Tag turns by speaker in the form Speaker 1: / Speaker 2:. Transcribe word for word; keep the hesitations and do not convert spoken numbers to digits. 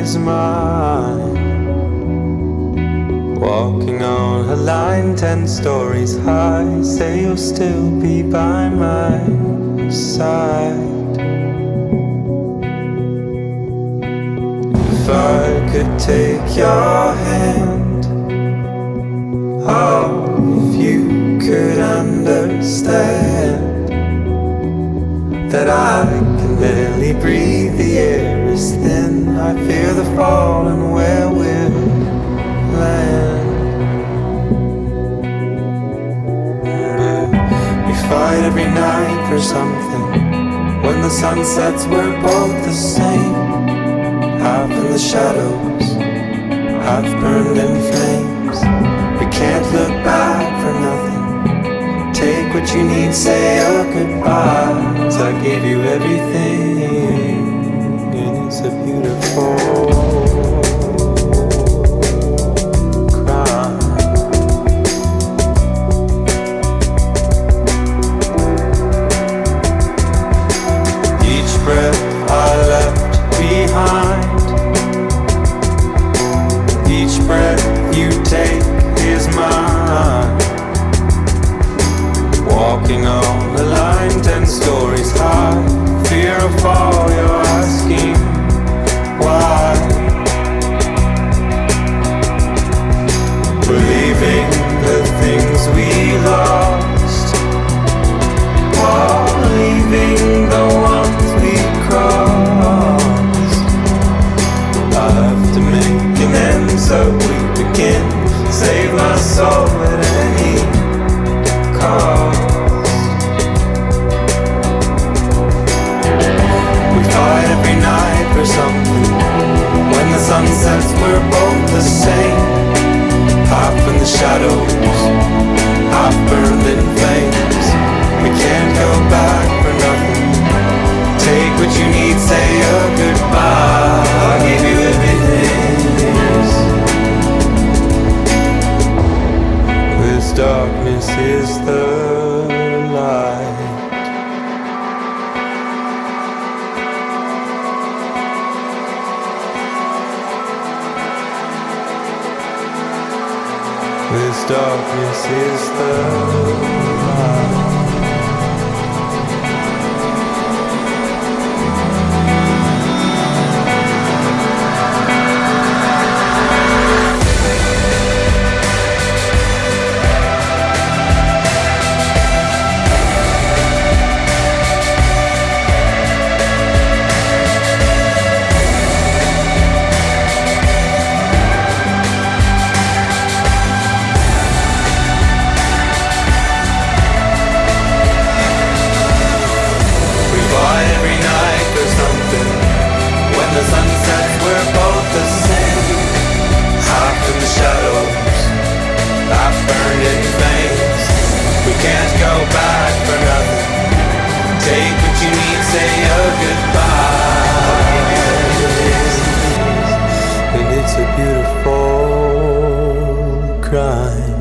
Speaker 1: is mine. Walking on a line ten stories high, say you'll still be by my side. If I could take your hand, oh, if you could understand that I can barely breathe, the air is thin, I fear the fall and where we'll land. But we fight every night for something. When the sun sets we're both the same, half in the shadows, half burned in flames. We can't look back for nothing. Take what you need, say your goodbyes. I gave you everything, and it's a beautiful crime. Each breath I left behind, each breath you take is mine. Walking on the line ten stories high, fear of fall, you're asking why. Believing the things we lost, while leaving the ones we crossed. I have to make an end so we begin. Save my soul at any cost. Fight every night for something. When the sun sets we're both the same, half in the shadows, half burned in flames. We can't go back for nothing. Take what you need, say your goodbye. I'll give you everything. This darkness is the light. This darkness is the light. The sun sets, we're both the same, half in the shadows, half burned in flames. We can't go back for nothing. Take what you need, say your goodbye. And it's a beautiful crime.